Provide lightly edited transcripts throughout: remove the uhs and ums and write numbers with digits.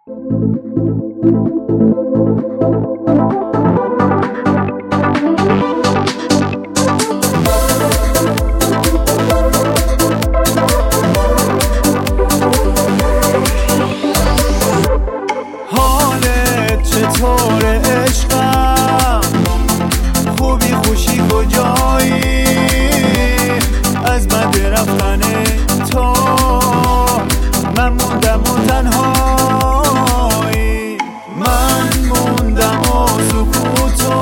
حالت چطوره عشقم؟ خوبی خوشی کجایی؟ از بد رفتن تو من موندم و تنهایی، من موندم و سکوتو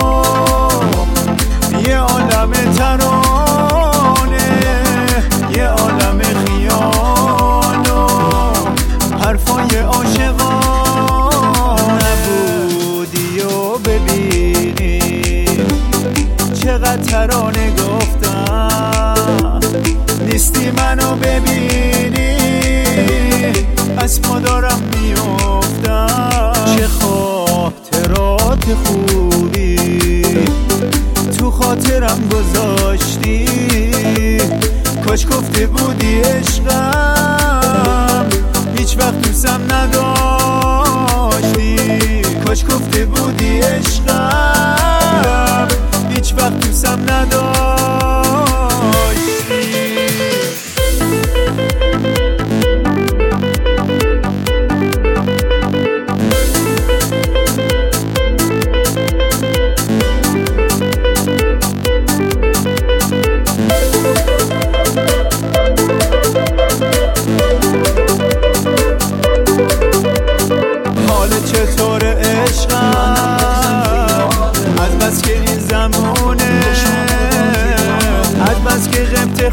یه عالم ترانه، یه عالم خیال و حرفای عاشقان. نبودی و ببینی چقدر ترانه گفتم، نیستی منو ببینی از پا دارم میافتم. چه خاطرات خوبی تو خاطرم گذاشتی، کاش گفته بودی عشقم هیچ وقت دوستم نداشتی، کاش گفته بودی عشقم هیچ وقت دوستم نداشتی. چطور عشقم؟ از بس که این زمونه، از بس که غبت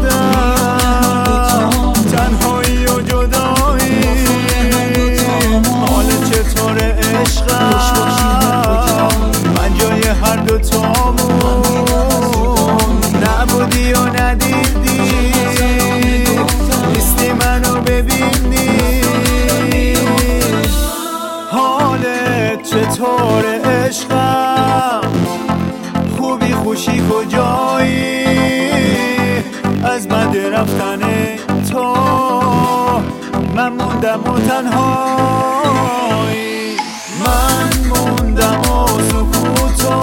خوردم تنهایی و جدایی. حال چطور عشقم؟ من جای هر دوتامون نبودی و ندیدی، نیستی منو ببینی. حالت چطور عشقم؟ خوبی خوشی کجایی؟ از بد رفتن تو من موندم و تنهایی، من موندم و سکوتو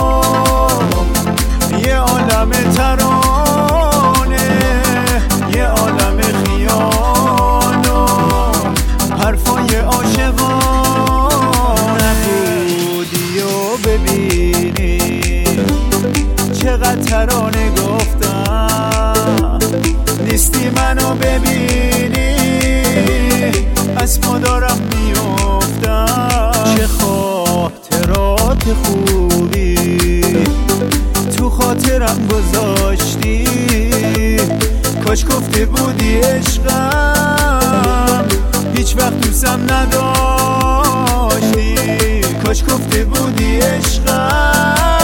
یه عالم ترانه، یه عالم خیال و حرفای عاشقان. نبودی و ببینی چقدر ترانه گفتم، نیستی منو ببینی از پا دارم میافتم. چه خاطرات خوبی تو خاطرم گذاشتی، کاش گفته بودی عشقم هیچ وقت دوستم نداشتی، کاش گفته بودی عشقم